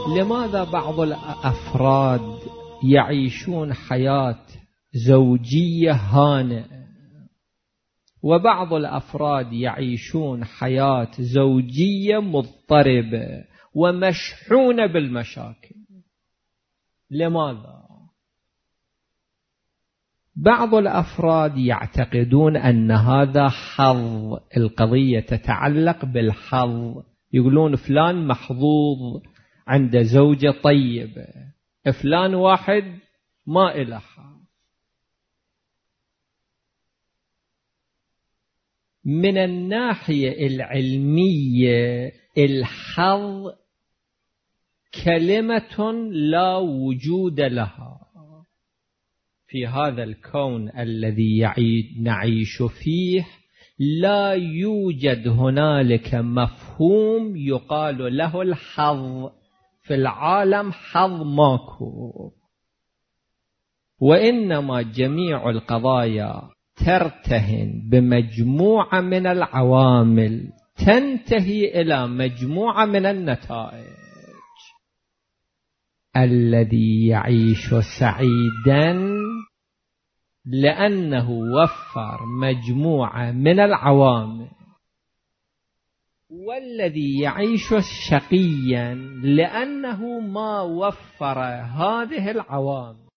لماذا بعض الأفراد يعيشون حياة زوجية هانئة وبعض الأفراد يعيشون حياة زوجية مضطربة ومشحونة بالمشاكل؟ لماذا؟ بعض الأفراد يعتقدون أن هذا حظ، القضية تتعلق بالحظ، يقولون فلان محظوظ عنده زوجة طيبة، فلان واحد ما إله حظ. من الناحية العلمية الحظ كلمة لا وجود لها في هذا الكون الذي نعيش فيه. لا يوجد هنالك مفهوم يقال له الحظ في العالم، حظ ماكو، وإنما جميع القضايا ترتهن بمجموعة من العوامل تنتهي إلى مجموعة من النتائج. الذي يعيش سعيدا لأنه وفر مجموعة من العوامل، والذي يعيش شقيا لأنه ما وفر هذه العوامل.